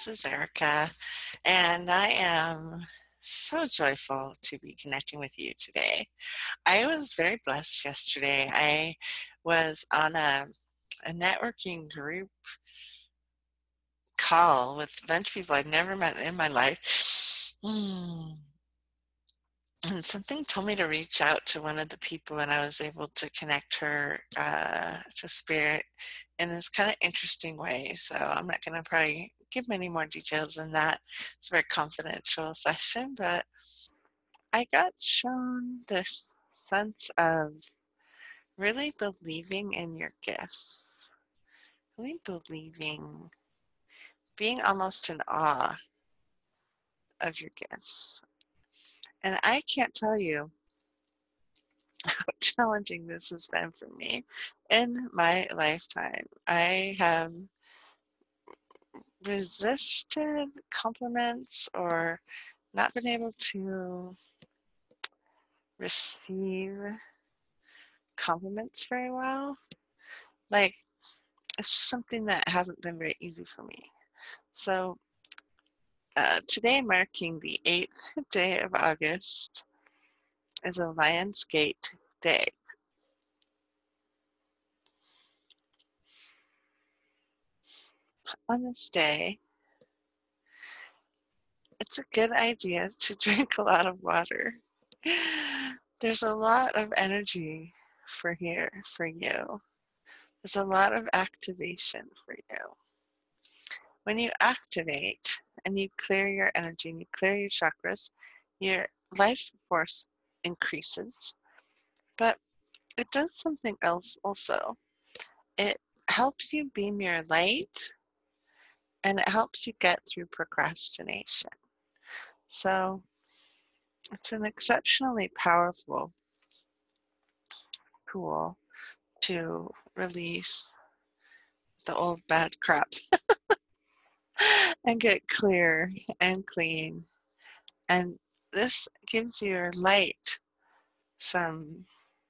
This is Erica, and I am so joyful to be connecting with you today. I was very blessed yesterday. I was on a networking group call with a bunch of people I'd never met in my life. And something told me to reach out to one of the people, and I was able to connect her to spirit in this kind of interesting way. So I'm not going to probably give many more details than that. It's a very confidential session, but I got shown this sense of really believing in your gifts, really believing, being almost in awe of your gifts. And I can't tell you how challenging this has been for me in my lifetime. I have resisted compliments or not been able to receive compliments very well. Like, it's just something that hasn't been very easy for me. So, today, marking the 8th day of August, is a Lion's Gate day. On this day, it's a good idea to drink a lot of water. There's a lot of energy for you. There's a lot of activation for you. When you activate and you clear your energy and you clear your chakras, your life force increases. But it does something else also. It helps you beam your light and it helps you get through procrastination. So it's an exceptionally powerful tool to release the old bad crap and get clear and clean. And this gives your light some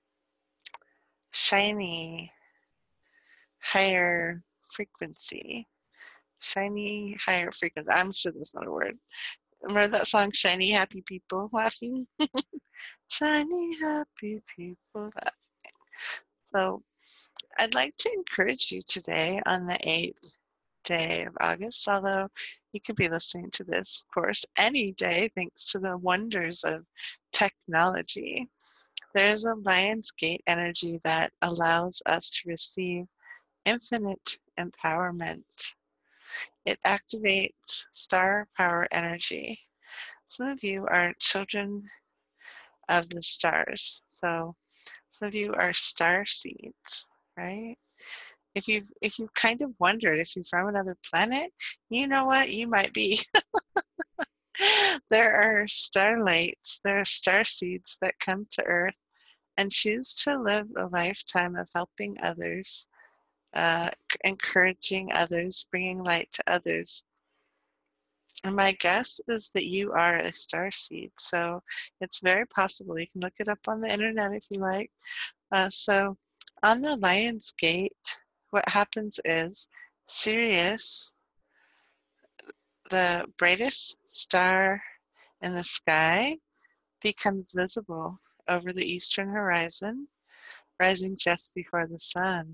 shiny, higher frequency. Shiny, higher frequency. I'm sure that's not a word. Remember that song, Shiny Happy People Laughing? Shiny Happy People Laughing. So I'd like to encourage you today on the 8th day of August, although you could be listening to this, of course, any day thanks to the wonders of technology. There's a Lion's Gate energy that allows us to receive infinite empowerment. It activates star power energy. Some of you are children of the stars. So some of you are star seeds, right? If you've kind of wondered if you're from another planet, you know what? You might be. There are starlights, there are star seeds that come to Earth and choose to live a lifetime of helping others, encouraging others, bringing light to others. And my guess is that you are a star seed. So it's very possible. You can look it up on the internet if you like. So on the Lion's Gate, what happens is Sirius, the brightest star in the sky, becomes visible over the eastern horizon, rising just before the sun.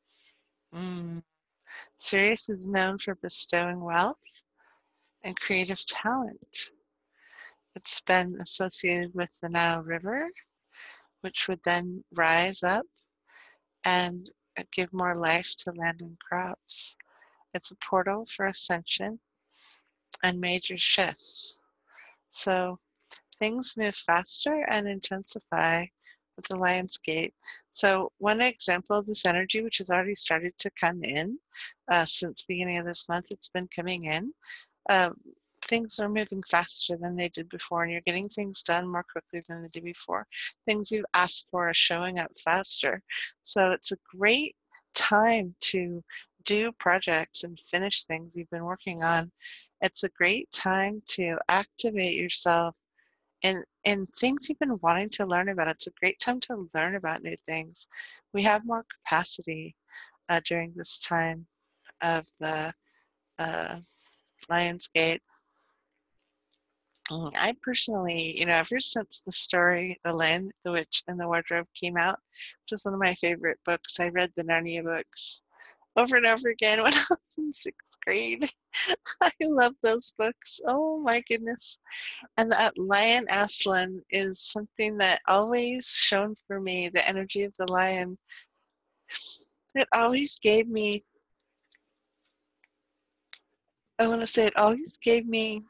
Sirius is known for bestowing wealth and creative talent. It's been associated with the Nile River, which would then rise up and give more life to land and crops. It's a portal for ascension and major shifts. So things move faster and intensify with the Lion's Gate. So one example of this energy, which has already started to come in since the beginning of this month, it's been coming in. Things are moving faster than they did before, and you're getting things done more quickly than they did before. Things you've asked for are showing up faster. So it's a great time to do projects and finish things you've been working on. It's a great time to activate yourself in things you've been wanting to learn about. It's a great time to learn about new things. We have more capacity during this time of the Lionsgate. I personally, ever since the story The Lion, the Witch, and the Wardrobe came out, which was one of my favorite books, I read the Narnia books over and over again when I was in sixth grade. I love those books. Oh my goodness. And that lion Aslan is something that always shone for me, the energy of the lion. It always gave me, I want to say, it always gave me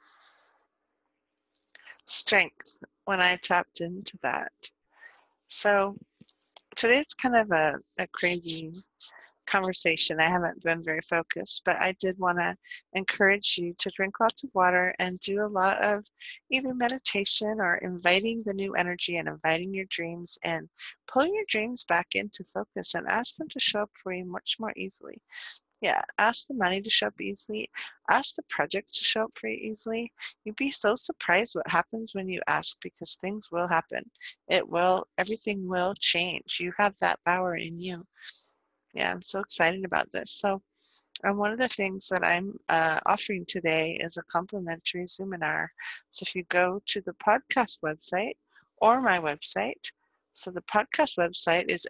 strength when I tapped into that. So today it's kind of a crazy conversation. I haven't been very focused, but I did want to encourage you to drink lots of water and do a lot of either meditation or inviting the new energy and inviting your dreams and pull your dreams back into focus and ask them to show up for you much more easily. Yeah, ask the money to show up easily. Ask the projects to show up for you easily. You'd be so surprised what happens when you ask, because things will happen. Everything will change. You have that power in you. Yeah, I'm so excited about this. So one of the things that I'm offering today is a complimentary Zoominar. So if you go to the podcast website or my website, so the podcast website is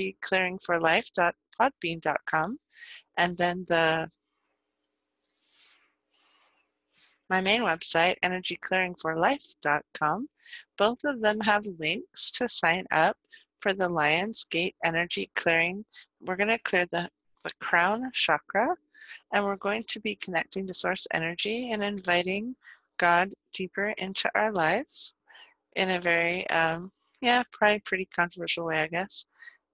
energyclearingforlife.podbean.com, and then my main website, energyclearingforlife.com. Both of them have links to sign up for the Lionsgate Energy Clearing. We're going to clear the crown chakra, and we're going to be connecting to source energy and inviting God deeper into our lives in a very, probably pretty controversial way, I guess.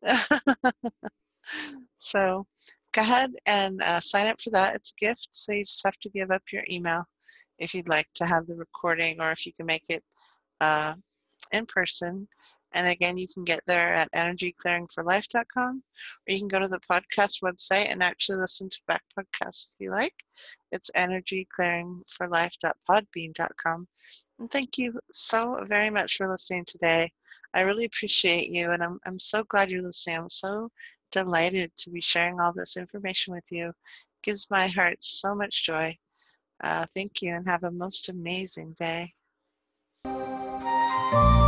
So go ahead and sign up for that. It's a gift, so you just have to give up your email if you'd like to have the recording, or if you can make it uh, in person. And again, you can get there at energyclearingforlife.com, or you can go to the podcast website and actually listen to back podcasts if you like. It's energyclearingforlife.podbean.com. And thank you so very much for listening today. I really appreciate you, and I'm so glad you're listening. I'm so delighted to be sharing all this information with you. It gives my heart so much joy. Thank you, and have a most amazing day.